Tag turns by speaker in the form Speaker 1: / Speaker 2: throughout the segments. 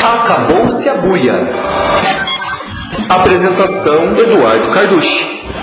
Speaker 1: Acabou-se a buia. Apresentação: Eduardo Carducci.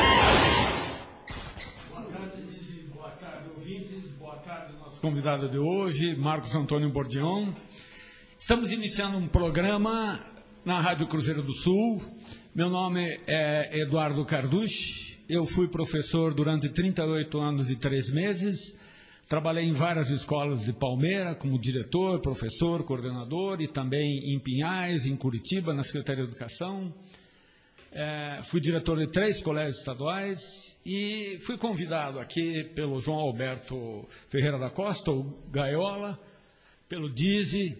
Speaker 2: Boa tarde, ouvintes. Boa tarde, nosso convidado de hoje, Marcos Antônio Bordion. Estamos iniciando um programa na Rádio Cruzeiro do Sul. Meu nome é Eduardo Carducci. Eu fui professor durante 38 anos e 3 meses. Trabalhei em várias escolas de Palmeira, como diretor, professor, coordenador, e também em Pinhais, em Curitiba, na Secretaria de Educação. Fui diretor de 3 colégios estaduais e fui convidado aqui pelo João Alberto Ferreira da Costa, o Gaiola, pelo Dizzy,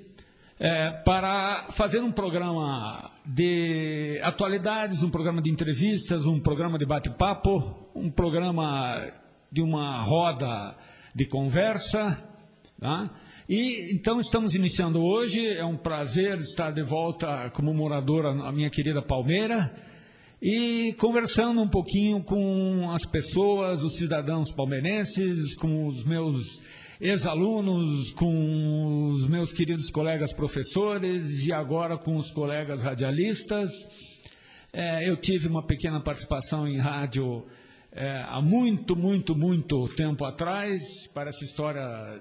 Speaker 2: para fazer um programa de atualidades, um programa de entrevistas, um programa de bate-papo, um programa de uma roda de conversa, tá? E então estamos iniciando hoje. É um prazer estar de volta como morador a minha querida Palmeira e conversando um pouquinho com as pessoas, os cidadãos palmeirenses, com os meus ex-alunos, com os meus queridos colegas professores e agora com os colegas radialistas. Eu tive uma pequena participação em rádio há muito tempo atrás, parece história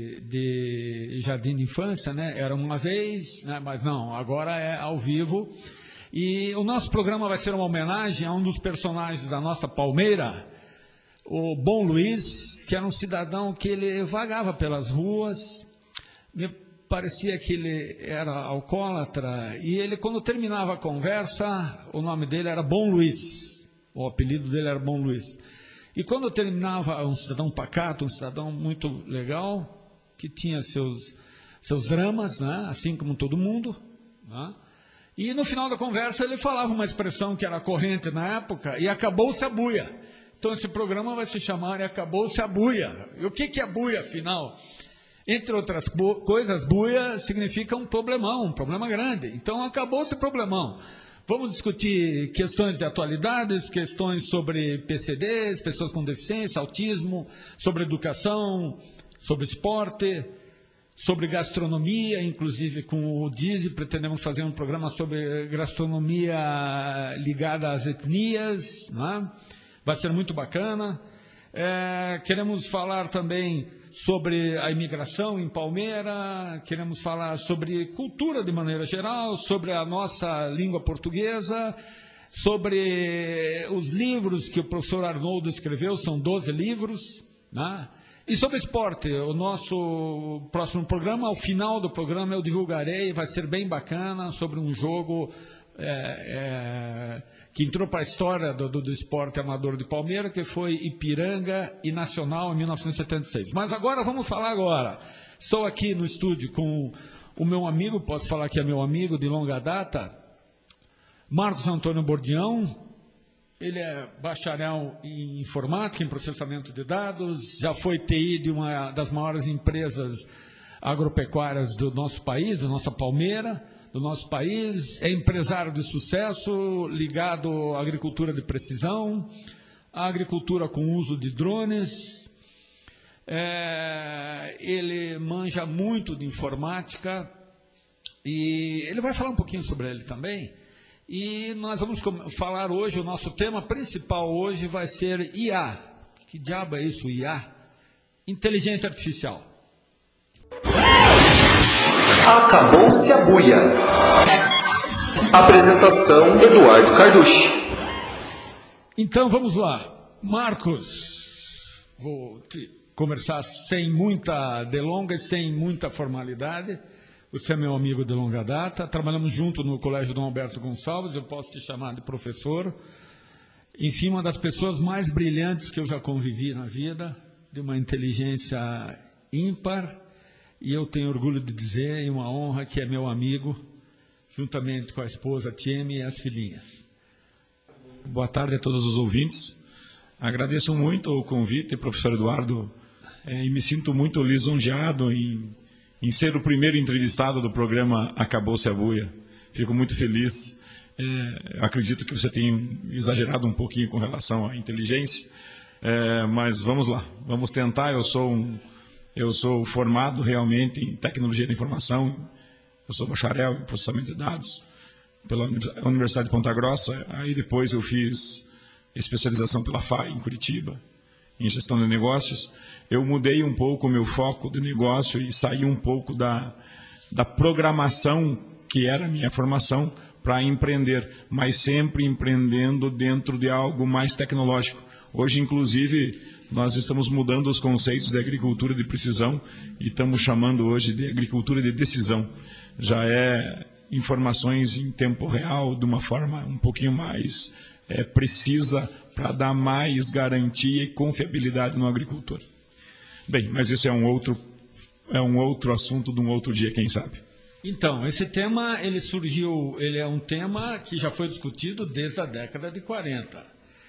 Speaker 2: de jardim de infância, né? Era uma vez, né? Mas não, agora é ao vivo. E o nosso programa vai ser uma homenagem a um dos personagens da nossa Palmeira, o Bom Luiz, que era um cidadão que ele vagava pelas ruas, me parecia que ele era alcoólatra, e ele, quando terminava a conversa, o nome dele era Bom Luiz. O apelido dele era Bom Luiz. E quando terminava, um cidadão pacato, um cidadão muito legal, que tinha seus dramas, né? Assim como todo mundo, né? E no final da conversa ele falava uma expressão que era corrente na época: e acabou-se a buia. Então esse programa vai se chamar Acabou-se a Buia. E o que é buia, afinal? Entre outras coisas, buia significa um problemão, um problema grande. Então acabou-se o problemão. Vamos discutir questões de atualidades, questões sobre PCDs, pessoas com deficiência, autismo, sobre educação, sobre esporte, sobre gastronomia, inclusive com o Dizzy pretendemos fazer um programa sobre gastronomia ligada às etnias, né? Vai ser muito bacana. Queremos falar também sobre a imigração em Palmeira, queremos falar sobre cultura de maneira geral, sobre a nossa língua portuguesa, sobre os livros que o professor Arnoldo escreveu, são 12 livros, né? E sobre esporte. O nosso próximo programa, ao final do programa eu divulgarei, vai ser bem bacana, sobre um jogo que entrou para a história do esporte amador de Palmeira, que foi Ipiranga e Nacional em 1976. Mas agora, vamos falar agora. Estou aqui no estúdio com o meu amigo, posso falar que é meu amigo de longa data, Marcos Antônio Bordion. Ele é bacharel em informática, em processamento de dados, já foi TI de uma das maiores empresas agropecuárias do nosso país, da nossa Palmeira, do nosso país, é empresário de sucesso, ligado à agricultura de precisão, à agricultura com uso de drones. Ele manja muito de informática e ele vai falar um pouquinho sobre ele também. E nós vamos falar hoje, o nosso tema principal hoje vai ser IA. Que diabo é isso, IA? Inteligência artificial.
Speaker 1: Acabou-se a buia. Apresentação: Eduardo Carducci.
Speaker 2: Então vamos lá. Marcos, vou te conversar sem muita delonga e sem muita formalidade. Você é meu amigo de longa data, trabalhamos junto no Colégio Dom Alberto Gonçalves, eu posso te chamar de professor. Enfim, uma das pessoas mais brilhantes que eu já convivi na vida, de uma inteligência ímpar, e eu tenho orgulho de dizer, e uma honra, que é meu amigo, juntamente com a esposa Tieme e as filhinhas.
Speaker 3: Boa tarde a todos os ouvintes. Agradeço muito o convite, professor Eduardo, e me sinto muito lisonjeado em ser o primeiro entrevistado do programa Acabou-se a Buia. Fico muito feliz. Acredito que você tenha exagerado um pouquinho com relação à inteligência, mas vamos lá, vamos tentar. Eu sou formado realmente em tecnologia da informação, Eu sou bacharel em processamento de dados pela Universidade de Ponta Grossa. Aí depois eu fiz especialização pela FAI em Curitiba, em gestão de negócios. Eu mudei um pouco o meu foco de negócio e saí um pouco da programação, que era a minha formação, para empreender, mas sempre empreendendo dentro de algo mais tecnológico. Hoje, inclusive, nós estamos mudando os conceitos de agricultura de precisão e estamos chamando hoje de agricultura de decisão. Já é informações em tempo real, de uma forma um pouquinho mais precisa, para dar mais garantia e confiabilidade no agricultor. Bem, mas isso é um outro assunto de um outro dia, quem sabe.
Speaker 2: Então, esse tema, ele é um tema que já foi discutido desde a década de 40.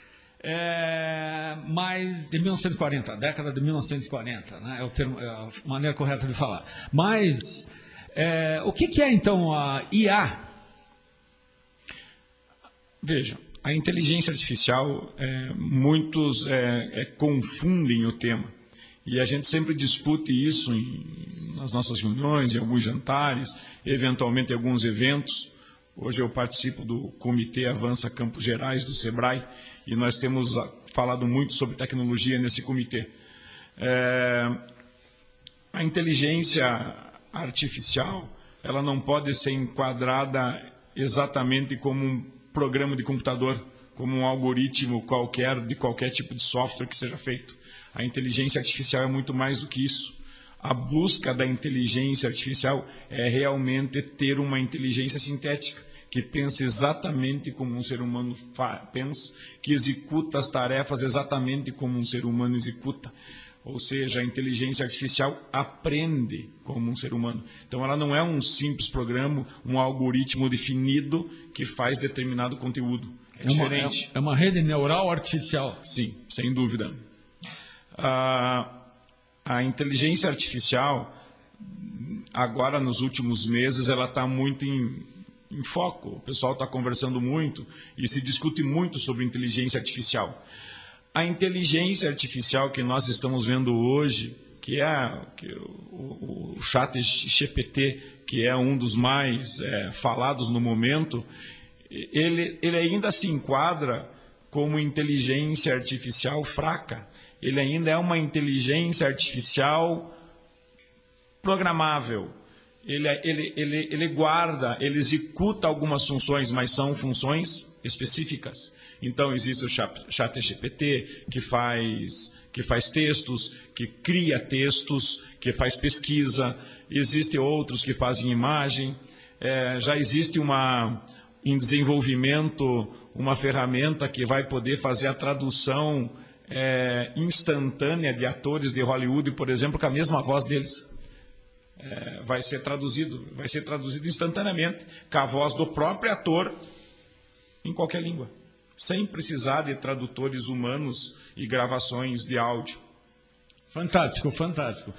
Speaker 2: Mas, de 1940, década de 1940, né, é a maneira correta de falar. Mas, o que é, então, a IA?
Speaker 3: Veja, a inteligência artificial, muitos confundem o tema. E a gente sempre discute isso nas nossas reuniões, em alguns jantares, eventualmente em alguns eventos. Hoje eu participo do Comitê Avança Campos Gerais do SEBRAE e nós temos falado muito sobre tecnologia nesse comitê. A inteligência artificial, ela não pode ser enquadrada exatamente como um programa de computador, como um algoritmo qualquer, de qualquer tipo de software que seja feito. A inteligência artificial é muito mais do que isso. A busca da inteligência artificial é realmente ter uma inteligência sintética, que pensa exatamente como um ser humano pensa, que executa as tarefas exatamente como um ser humano executa. Ou seja, a inteligência artificial aprende como um ser humano. Então, ela não é um simples programa, um algoritmo definido que faz determinado conteúdo. É diferente.
Speaker 2: É uma rede neural artificial.
Speaker 3: Sim, sem dúvida. A inteligência artificial, agora nos últimos meses, ela está muito em foco. O pessoal está conversando muito e se discute muito sobre inteligência artificial. A inteligência artificial que nós estamos vendo hoje, que o ChatGPT, que é um dos mais falados no momento, ele ainda se enquadra como inteligência artificial fraca. Ele ainda é uma inteligência artificial programável. Ele guarda, ele executa algumas funções, mas são funções específicas. Então, existe o ChatGPT, que faz textos, que cria textos, que faz pesquisa. Existem outros que fazem imagem. Já existe em desenvolvimento uma ferramenta que vai poder fazer a tradução instantânea de atores de Hollywood, por exemplo, com a mesma voz deles. Vai ser traduzido instantaneamente com a voz do próprio ator em qualquer língua, sem precisar de tradutores humanos e gravações de áudio.
Speaker 2: Fantástico, fantástico.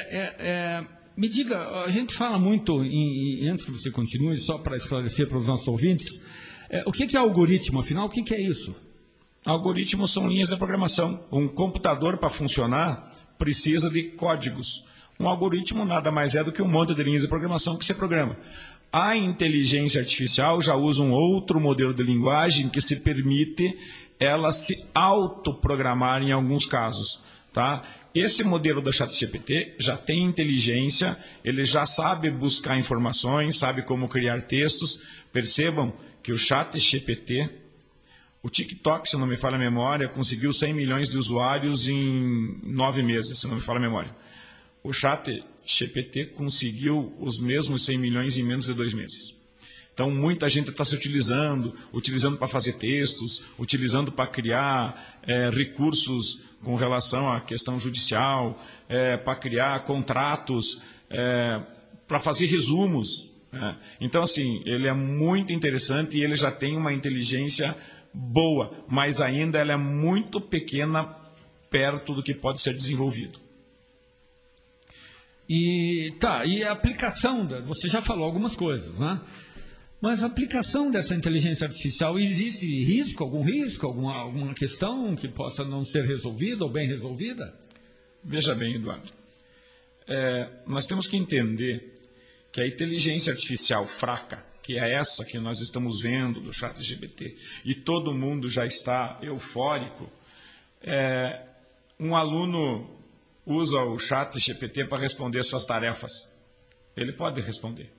Speaker 2: Me diga, a gente fala muito, antes que você continue, só para esclarecer para os nossos ouvintes, o que é algoritmo, afinal, o que é isso?
Speaker 3: Algoritmos são linhas de programação. Um computador, para funcionar, precisa de códigos. Um algoritmo nada mais é do que um monte de linhas de programação que você programa. A inteligência artificial já usa um outro modelo de linguagem que se permite ela se autoprogramar em alguns casos. Tá? Esse modelo da ChatGPT já tem inteligência, ele já sabe buscar informações, sabe como criar textos. Percebam que o ChatGPT, o TikTok, se não me falha a memória, conseguiu 100 milhões de usuários em 9 meses, se não me falha a memória. O ChatGPT conseguiu os mesmos 100 milhões em menos de 2 meses. Então, muita gente está se utilizando para fazer textos, utilizando para criar recursos com relação à questão judicial, para criar contratos, para fazer resumos. Então, assim, ele é muito interessante e ele já tem uma inteligência boa, mas ainda ela é muito pequena perto do que pode ser desenvolvido.
Speaker 2: E a aplicação, você já falou algumas coisas, né? Mas a aplicação dessa inteligência artificial, existe risco, alguma questão que possa não ser resolvida ou bem resolvida?
Speaker 3: Veja bem, Eduardo, nós temos que entender que a inteligência artificial fraca, que é essa que nós estamos vendo do ChatGPT, e todo mundo já está eufórico, um aluno usa o ChatGPT para responder suas tarefas. Ele pode responder.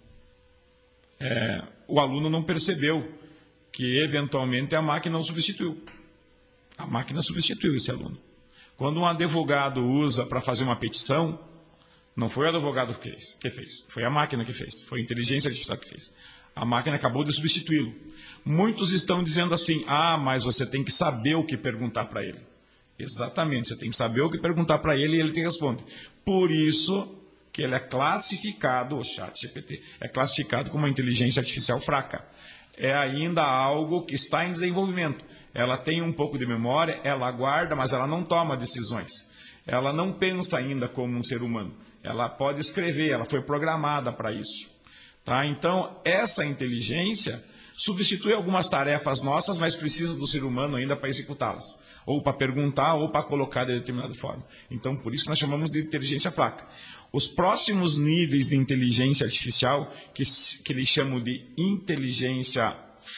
Speaker 3: O aluno não percebeu que, eventualmente, a máquina o substituiu. A máquina substituiu esse aluno. Quando um advogado usa para fazer uma petição, não foi o advogado que fez, foi a máquina que fez, foi a inteligência artificial que fez. A máquina acabou de substituí-lo. Muitos estão dizendo assim, mas você tem que saber o que perguntar para ele. Exatamente, você tem que saber o que perguntar para ele e ele te responde. Por isso que ele é classificado, o ChatGPT, é classificado como uma inteligência artificial fraca. É ainda algo que está em desenvolvimento. Ela tem um pouco de memória, ela guarda, mas ela não toma decisões. Ela não pensa ainda como um ser humano. Ela pode escrever, ela foi programada para isso. Tá? Então, essa inteligência substitui algumas tarefas nossas, mas precisa do ser humano ainda para executá-las. Ou para perguntar, ou para colocar de determinada forma. Então, por isso nós chamamos de inteligência fraca. Os próximos níveis de inteligência artificial, que eles chamam de inteligência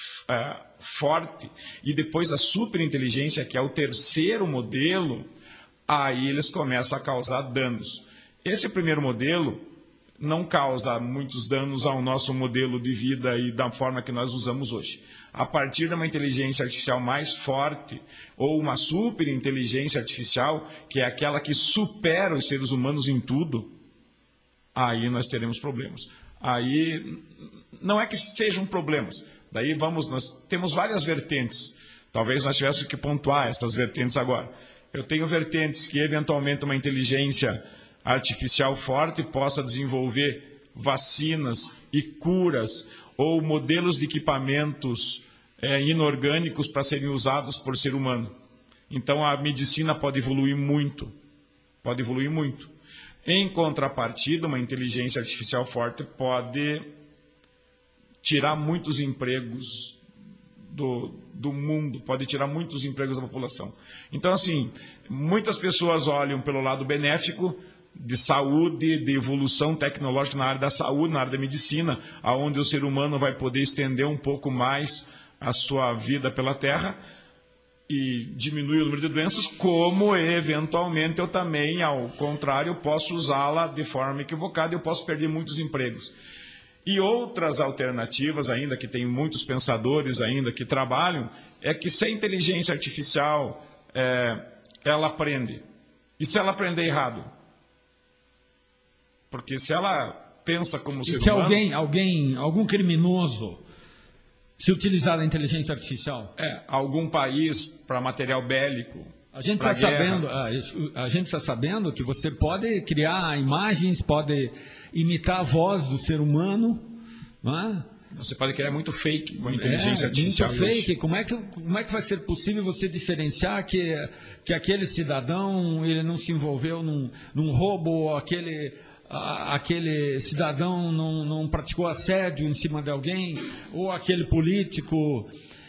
Speaker 3: forte, e depois a superinteligência, que é o terceiro modelo, aí eles começam a causar danos. Esse primeiro modelo não causa muitos danos ao nosso modelo de vida e da forma que nós usamos hoje. A partir de uma inteligência artificial mais forte, ou uma superinteligência artificial, que é aquela que supera os seres humanos em tudo, aí nós teremos problemas. Aí não é que sejam problemas. Daí nós temos várias vertentes. Talvez nós tivéssemos que pontuar essas vertentes agora. Eu tenho vertentes que, eventualmente, uma inteligência artificial forte possa desenvolver vacinas e curas ou modelos de equipamentos inorgânicos para serem usados por ser humano. Então, a medicina pode evoluir muito. Pode evoluir muito. Em contrapartida, uma inteligência artificial forte pode tirar muitos empregos do mundo, pode tirar muitos empregos da população. Então, assim, muitas pessoas olham pelo lado benéfico de saúde, de evolução tecnológica na área da saúde, na área da medicina, onde o ser humano vai poder estender um pouco mais a sua vida pela Terra e diminuir o número de doenças, como eventualmente eu também, ao contrário, posso usá-la de forma equivocada e eu posso perder muitos empregos. E outras alternativas ainda, que tem muitos pensadores ainda que trabalham, é que se a inteligência artificial, ela aprende. E se ela aprender errado? Porque se ela pensa como ser humano...
Speaker 2: Se algum criminoso se utilizar da inteligência artificial?
Speaker 3: Algum país para material bélico...
Speaker 2: A gente está sabendo que você pode criar imagens, pode imitar a voz do ser humano, não é?
Speaker 3: Você pode criar muito fake com a inteligência artificial.
Speaker 2: Muito fake. Como é que vai ser possível você diferenciar que aquele cidadão ele não se envolveu num roubo, ou aquele cidadão não praticou assédio em cima de alguém, ou aquele político...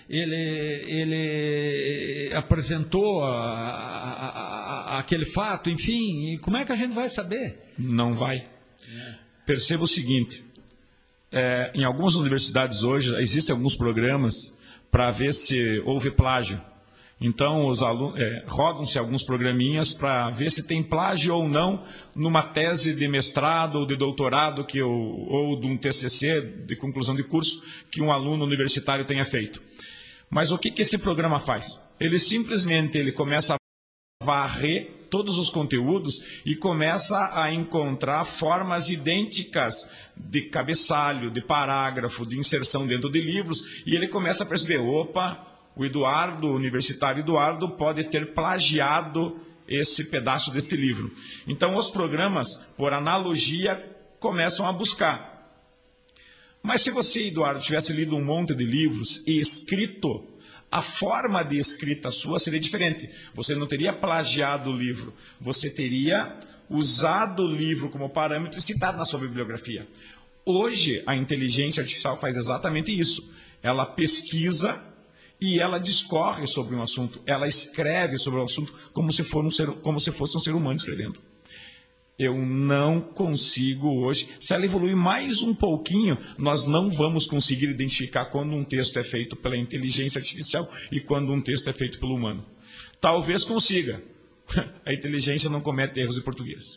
Speaker 2: Ele apresentou aquele fato, enfim, e como é que a gente vai saber?
Speaker 3: Não vai. Perceba o seguinte, em algumas universidades hoje existem alguns programas para ver se houve plágio. Então, os alunos rodam-se alguns programinhas para ver se tem plágio ou não numa tese de mestrado ou de doutorado ou de um TCC, de conclusão de curso, que um aluno universitário tenha feito. Mas o que esse programa faz? Ele simplesmente começa a varrer todos os conteúdos e começa a encontrar formas idênticas de cabeçalho, de parágrafo, de inserção dentro de livros, e ele começa a perceber, opa, o universitário Eduardo pode ter plagiado esse pedaço desse livro. Então os programas, por analogia, começam a buscar. Mas se você, Eduardo, tivesse lido um monte de livros e escrito, a forma de escrita sua seria diferente. Você não teria plagiado o livro, você teria usado o livro como parâmetro e citado na sua bibliografia. Hoje, a inteligência artificial faz exatamente isso. Ela pesquisa e ela discorre sobre um assunto, ela escreve sobre o assunto como se fosse um ser humano escrevendo. Eu não consigo hoje. Se ela evoluir mais um pouquinho, nós não vamos conseguir identificar quando um texto é feito pela inteligência artificial e quando um texto é feito pelo humano. Talvez consiga. A inteligência não comete erros de português.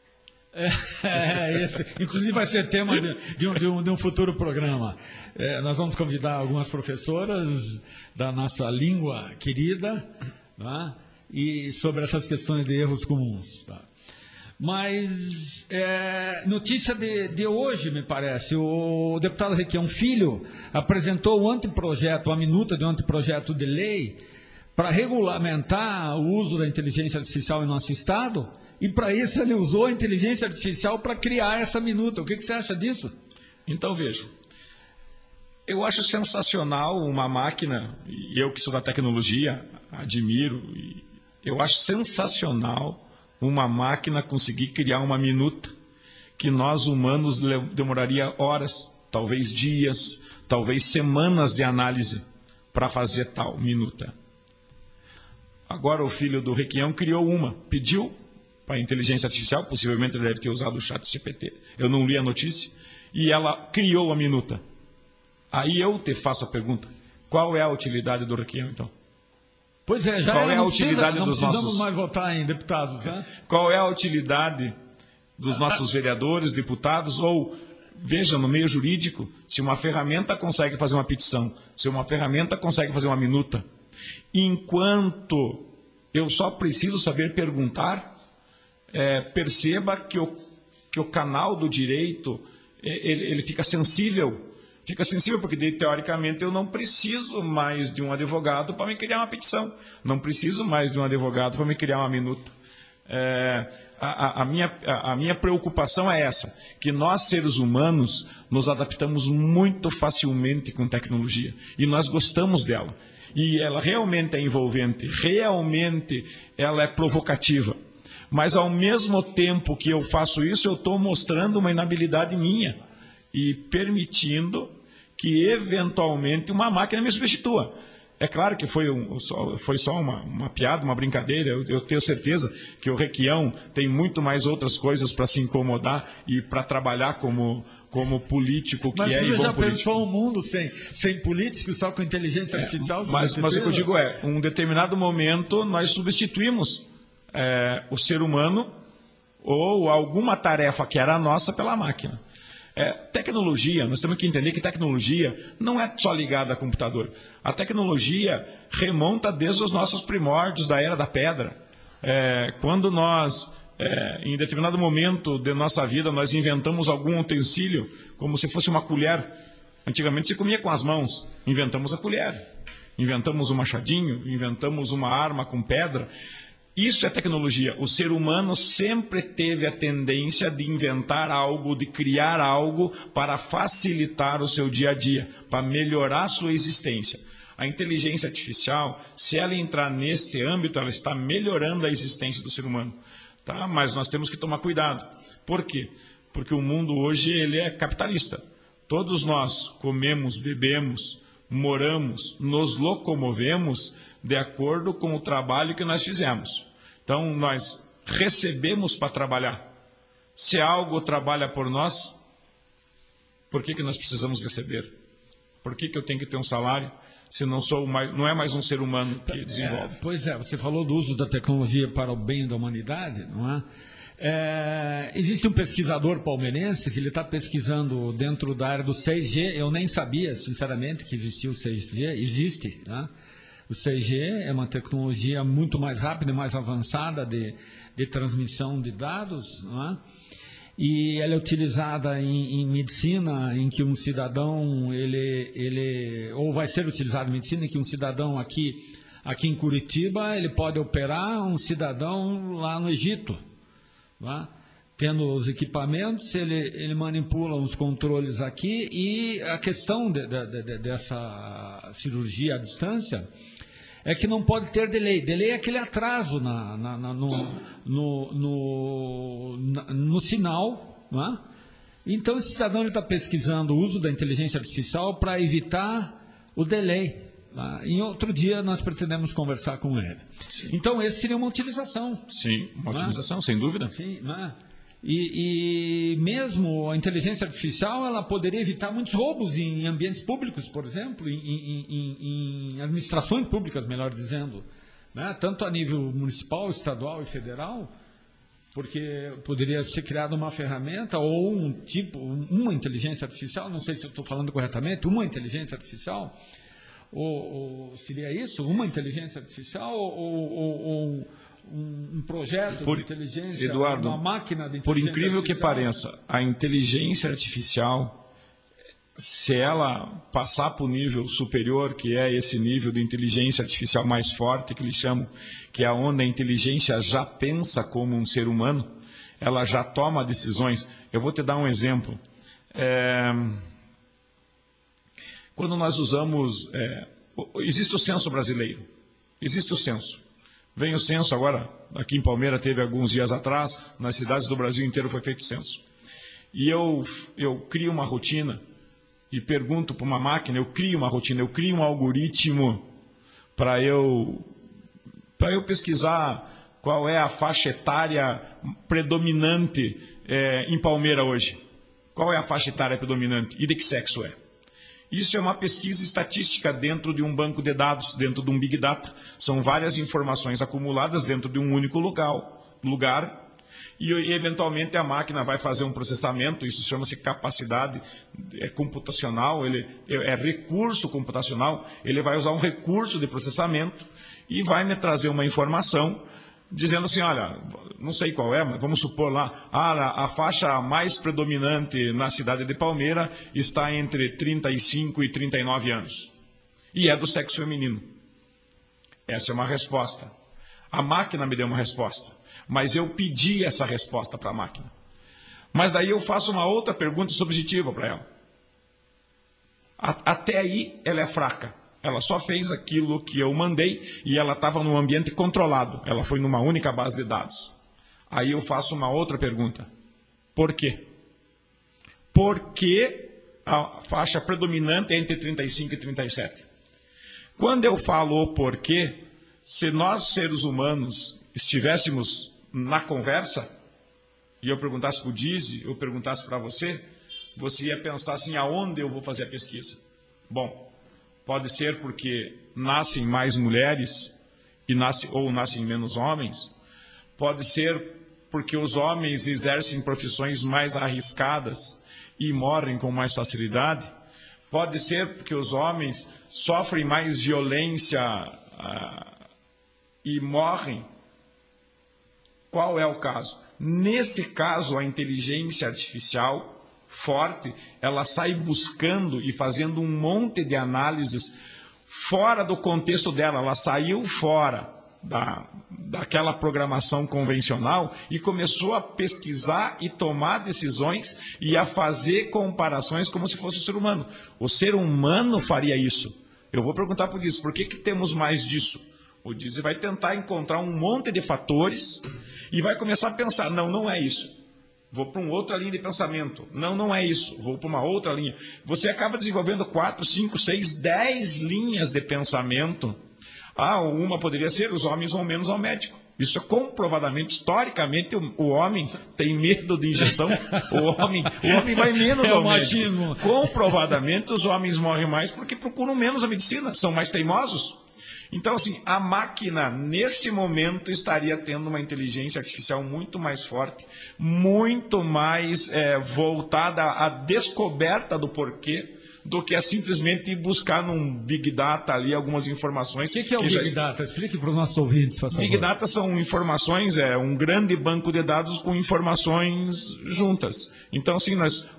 Speaker 2: Esse, inclusive vai ser tema de um futuro programa. Nós vamos convidar algumas professoras da nossa língua querida, tá? E sobre essas questões de erros comuns. Tá? Mas, notícia de hoje, me parece, o deputado Requião Filho apresentou o anteprojeto, a minuta de um anteprojeto de lei para regulamentar o uso da inteligência artificial em nosso Estado, e para isso ele usou a inteligência artificial para criar essa minuta. O que você acha disso?
Speaker 3: Então, veja, eu acho sensacional uma máquina, e eu que sou da tecnologia, admiro, eu acho sensacional uma máquina conseguir criar uma minuta que nós humanos demoraria horas, talvez dias, talvez semanas de análise para fazer tal minuta. Agora o filho do Requião criou uma, pediu para a inteligência artificial, possivelmente ele deve ter usado o ChatGPT, eu não li a notícia, e ela criou a minuta. Aí eu te faço a pergunta, qual é a utilidade do Requião então?
Speaker 2: Pois é, já
Speaker 3: qual é a utilidade dos nossos...
Speaker 2: Não precisamos mais votar em deputados, né?
Speaker 3: Qual é a utilidade dos nossos vereadores, deputados, ou, veja, no meio jurídico, se uma ferramenta consegue fazer uma petição, se uma ferramenta consegue fazer uma minuta, enquanto eu só preciso saber perguntar, perceba que o canal do direito, ele fica sensível. Fica sensível porque, teoricamente, eu não preciso mais de um advogado para me criar uma petição. Não preciso mais de um advogado para me criar uma minuta. A minha preocupação é essa, que nós, seres humanos, nos adaptamos muito facilmente com tecnologia. E nós gostamos dela. E ela realmente é envolvente, realmente ela é provocativa. Mas, ao mesmo tempo que eu faço isso, eu estou mostrando uma inabilidade minha e permitindo que, eventualmente, uma máquina me substitua. É claro que foi só uma piada, uma brincadeira. Eu tenho certeza que o Requião tem muito mais outras coisas para se incomodar e para trabalhar como político que
Speaker 2: mas
Speaker 3: é.
Speaker 2: Mas
Speaker 3: você
Speaker 2: já
Speaker 3: político.
Speaker 2: Pensou um mundo sem políticos, só com inteligência artificial?
Speaker 3: Mas o que eu digo um determinado momento nós substituímos o ser humano ou alguma tarefa que era nossa pela máquina. Tecnologia, nós temos que entender que tecnologia não é só ligada a computador. A tecnologia remonta desde os nossos primórdios da Era da Pedra. Quando nós, em determinado momento de nossa vida, nós inventamos algum utensílio, como se fosse uma colher. Antigamente se comia com as mãos, inventamos a colher. Inventamos um machadinho, inventamos uma arma com pedra. Isso é tecnologia. O ser humano sempre teve a tendência de inventar algo, de criar algo para facilitar o seu dia a dia, para melhorar a sua existência. A inteligência artificial, se ela entrar neste âmbito, ela está melhorando a existência do ser humano. Tá? Mas nós temos que tomar cuidado. Por quê? Porque o mundo hoje ele é capitalista. Todos nós comemos, bebemos, moramos, nos locomovemos de acordo com o trabalho que nós fizemos. Então, nós recebemos para trabalhar. Se algo trabalha por nós, por que nós precisamos receber? Por que eu tenho que ter um salário se não é mais um ser humano que desenvolve?
Speaker 2: Pois é, você falou do uso da tecnologia para o bem da humanidade, não é? Existe um pesquisador palmeirense que ele está pesquisando dentro da área do 6G. Eu nem sabia, sinceramente, que existia o 6G. Existe, né? O 6G é uma tecnologia muito mais rápida e mais avançada de transmissão de dados, não é? E ela é utilizada em medicina, em que um cidadão, ou vai ser utilizado em medicina, em que um cidadão aqui em Curitiba, ele pode operar um cidadão lá no Egito, não é? Tendo os equipamentos, ele manipula os controles aqui, e a questão dessa cirurgia à distância é que não pode ter delay. Delay é aquele atraso no sinal, não é? Então, esse cidadão está pesquisando o uso da inteligência artificial para evitar o delay. Tá? Em outro dia, nós pretendemos conversar com ele. Sim. Então, esse seria uma utilização.
Speaker 3: Sim, uma utilização, sem dúvida.
Speaker 2: Sim, não é? E mesmo a inteligência artificial, ela poderia evitar muitos roubos em ambientes públicos, por exemplo, em administrações públicas, melhor dizendo, né? Tanto a nível municipal, estadual e federal, porque poderia ser criada uma ferramenta ou uma inteligência artificial, não sei se eu estou falando corretamente, uma inteligência artificial, ou seria isso, uma inteligência artificial ou um projeto de inteligência,
Speaker 3: Eduardo,
Speaker 2: uma máquina de inteligência
Speaker 3: por incrível
Speaker 2: artificial.
Speaker 3: que pareça, a inteligência artificial, se ela passar para o nível superior, que é esse nível de inteligência artificial mais forte, que eles chamam, que é onde a inteligência já pensa como um ser humano, ela já toma decisões. Eu vou te dar um exemplo. Quando nós usamos... existe o censo brasileiro. Existe o censo. Vem o censo agora, aqui em Palmeira teve alguns dias atrás, nas cidades do Brasil inteiro foi feito censo. E eu crio uma rotina e pergunto para uma máquina, eu crio uma rotina, eu crio um algoritmo para eu pesquisar qual é a faixa etária predominante em Palmeira hoje. Qual é a faixa etária predominante e de que sexo é? Isso é uma pesquisa estatística dentro de um banco de dados, dentro de um Big Data. São várias informações acumuladas dentro de um único lugar e eventualmente a máquina vai fazer um processamento, isso chama-se capacidade computacional, é recurso computacional, ele vai usar um recurso de processamento e vai me trazer uma informação dizendo assim, olha, não sei qual é, mas vamos supor lá, a faixa mais predominante na cidade de Palmeira está entre 35 e 39 anos. E é do sexo feminino. Essa é uma resposta. A máquina me deu uma resposta, mas eu pedi essa resposta para a máquina. Mas daí eu faço uma outra pergunta subjetiva para ela. Até aí ela é fraca. Ela só fez aquilo que eu mandei e ela estava num ambiente controlado. Ela foi numa única base de dados. Aí eu faço uma outra pergunta. Por quê? Por que a faixa predominante é entre 35 e 37? Quando eu falo o porquê, se nós, seres humanos, estivéssemos na conversa, e eu perguntasse para o Dizzy, eu perguntasse para você, você ia pensar assim, aonde eu vou fazer a pesquisa? Bom, pode ser porque nascem mais mulheres ou nascem menos homens. Pode ser porque os homens exercem profissões mais arriscadas e morrem com mais facilidade. Pode ser porque os homens sofrem mais violência e morrem. Qual é o caso? Nesse caso, a inteligência artificial forte, ela sai buscando e fazendo um monte de análises fora do contexto dela. Ela saiu fora daquela programação convencional e começou a pesquisar e tomar decisões e a fazer comparações como se fosse o ser humano. O ser humano faria isso. Eu vou perguntar por isso, por que temos mais disso? O Dizzy vai tentar encontrar um monte de fatores e vai começar a pensar, não é isso. Vou para uma outra linha de pensamento. Não é isso. Vou para uma outra linha. Você acaba desenvolvendo 4, 5, 6, 10 linhas de pensamento. Uma poderia ser, os homens vão menos ao médico. Isso é comprovadamente, historicamente, o homem tem medo de injeção. O homem vai menos ao médico. Comprovadamente, os homens morrem mais porque procuram menos a medicina. São mais teimosos. Então, assim, a máquina, nesse momento, estaria tendo uma inteligência artificial muito mais forte, muito mais voltada à descoberta do porquê, do que a simplesmente buscar num Big Data ali algumas informações.
Speaker 2: O que é o Big Data? Explique para os nossos ouvintes, por favor.
Speaker 3: Big Data são informações, um grande banco de dados com informações juntas. Então, assim,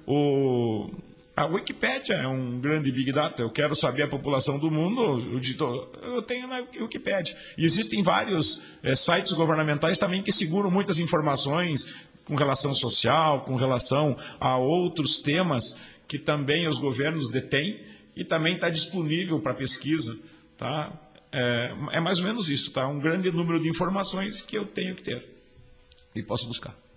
Speaker 3: a Wikipédia é um grande Big Data. Eu quero saber a população do mundo, eu tenho na Wikipédia. E existem vários sites governamentais também que seguram muitas informações com relação social, com relação a outros temas que também os governos detêm e também está disponível para pesquisa. Tá? É mais ou menos isso. Tá? Um grande número de informações que eu tenho que ter e posso buscar.